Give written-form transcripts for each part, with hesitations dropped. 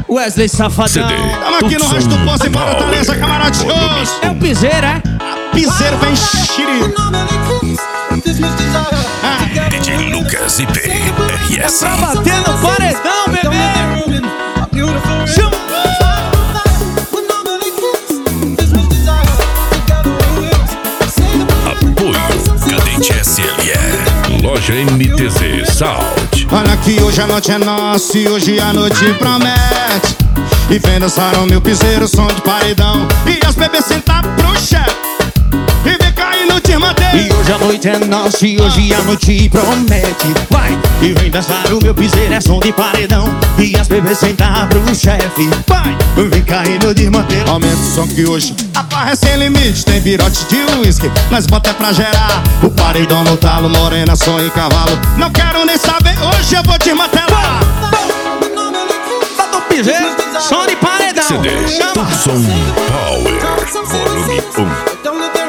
Wesley Safadão. CD. Tamo aqui no Rádio do Poço, embora tá nessa, camarote. É o piseiro, é? Piseiro vem xiri. DJ Lucas IP RS. Pra bater no paredão, bebê. Chama. Apoio Cadente SLE. Loja MTZ Sound. Olha que hoje a noite é nossa e hoje a noite promete. E vem dançar o meu piseiro, som de paredão. E as bebês sentar pro chefe e vem cair no Tirmanteiro. E hoje a noite é nossa e hoje a noite promete. Vai! E vem dançar o meu piseiro, é som de paredão. E as bebês sentar pro chefe. Vai! Vem cair no Tirmanteiro. Aumenta o som que hoje a farra é sem limite. Tem virote de uísque, nós bota é pra gerar. O paredão no talo, morena, som e cavalo. Não quero nem saber, hoje eu vou te martelar. Tá do piseiro, som de paredão. CD Chama. Tucson Power Volume 1.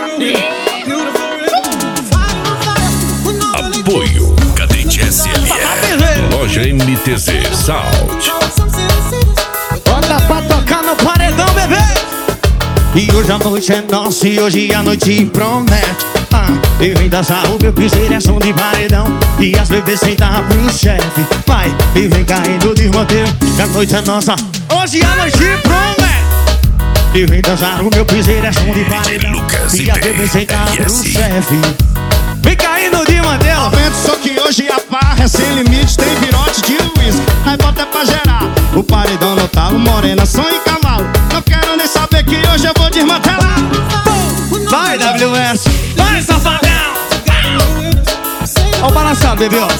Apoio Cadente SLE. Loja MTZ Sound. Bota pra tocar no paredão, bebê. E hoje a noite é nossa e hoje a noite promete. E vem dançar o meu piseiro, é som de paredão. E as bebês sentar pro chefe. Vai, e vem caindo de roteiro. Que a noite é nossa, hoje a noite promete. E vem dançar o meu piseiro, é som de paredão. Lucas E as bebês sentar pro RS. chefe. Vem caindo de mantelo. Aumenta o som que hoje a farra é sem limite. Tem virote de uísque, nós bota é pra gerar. O paredão no talo, morena, som e cavalo. Não quero nem saber que hoje eu vou desmantelar. Vai, WS, vai, safadão. Ó o balançado, bebê, ó.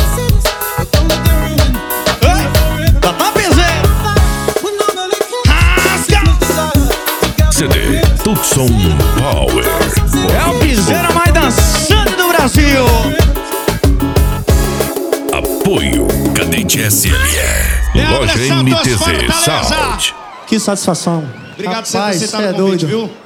Tá pra piseiro. Rasga. CD Tucson Power. É o piseiro mais dançante do Brasil. Apoio Cadente SLE. Loja Alessandro dos MTZ Fortaleza. Sound. Que satisfação. Obrigado por Rapaz, você ter cê é aceitado o convite, doido. viu?